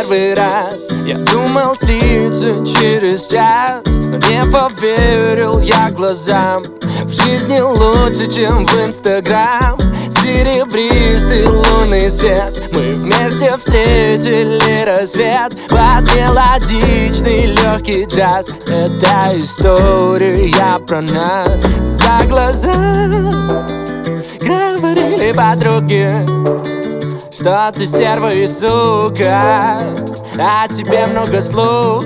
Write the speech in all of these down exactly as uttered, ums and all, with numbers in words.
первый раз. Я думал слиться через час, но не поверил я глазам. В жизни лучше, чем в Инстаграм. Серебристый лунный свет, мы вместе встретили рассвет под мелодичный легкий джаз. Это история про нас. За глаза говорили подруги, что ты стерва и сука, а тебе много слухов.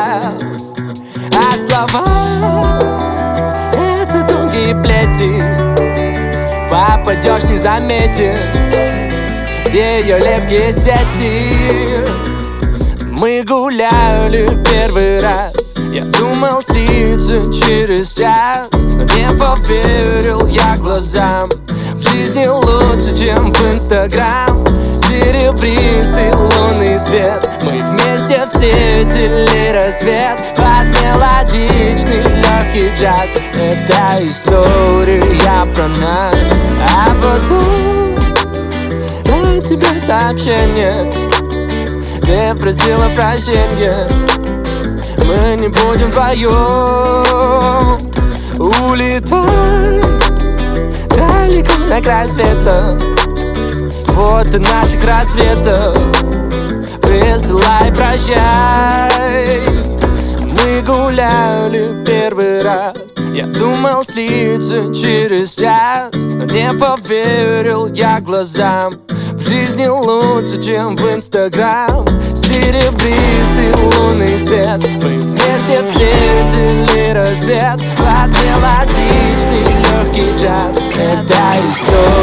А слова — это тонкие плети, попадешь, не заметишь в ее лепкие сети. Мы гуляли первый раз, я думал слиться через час, но не поверил я глазам. В жизни лучше, чем в Инстаграм. Серебристый лунный свет, мы вместе встретили рассвет под мелодичный легкий джаз. Это история про нас. А потом от тебя сообщение, ты просила прощения. Мы не будем вдвоем. Улетай далеко на край света, фото наших рассветов присылай, прощай. Мы гуляли первый раз, я думал слиться через час, но не поверил я глазам. В жизни лучше, чем в Инстаграм. Серебристый лунный свет, мы вместе встретили рассвет под мелодичный легкий джаз. Это история